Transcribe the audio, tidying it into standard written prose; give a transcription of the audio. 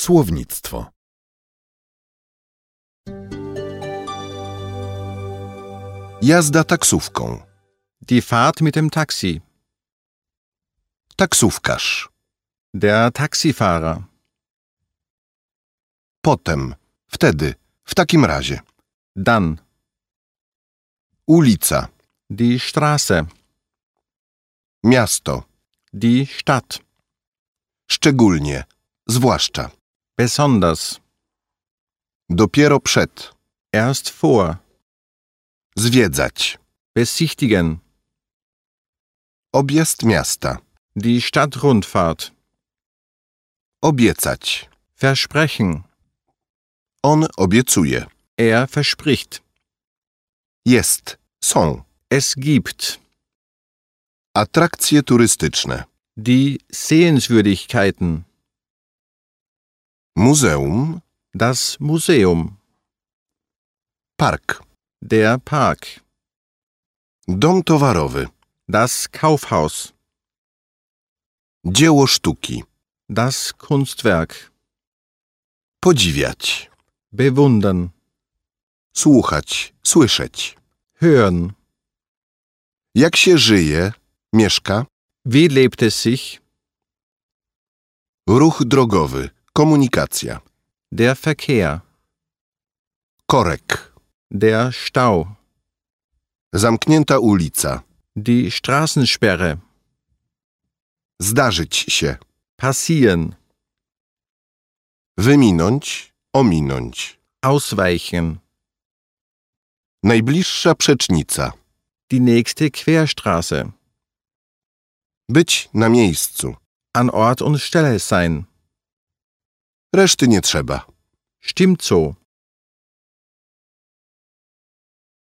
Słownictwo. Jazda taksówką. Die Fahrt mit dem Taxi. Taksówkarz. Der Taxifahrer. Potem. Wtedy. W takim razie. Dann. Ulica. Die Straße. Miasto. Die Stadt. Szczególnie. Zwłaszcza. Besonders. Dopiero przed. Erst vor. Zwiedzać. Besichtigen. Objazd miasta. Die Stadtrundfahrt. Obiecać. Versprechen. On obiecuje. Er verspricht. Jest. Są. Es gibt. Atrakcje turystyczne. Die Sehenswürdigkeiten. Muzeum. Das Museum. Park. Der Park. Dom towarowy. Das Kaufhaus. Dzieło sztuki. Das Kunstwerk. Podziwiać. Bewundern. Słuchać. Słyszeć. Hören. Jak się żyje? Mieszka? Wie lebt es sich? Ruch drogowy. Komunikacja. Der Verkehr. Korek. Der Stau. Zamknięta ulica. Die Straßensperre. Zdarzyć się. Passieren. Wyminąć. Ominąć. Ausweichen. Najbliższa przecznica. Die nächste Querstraße. Być na miejscu. An Ort und Stelle sein. Reszty nie trzeba. Stimmt so.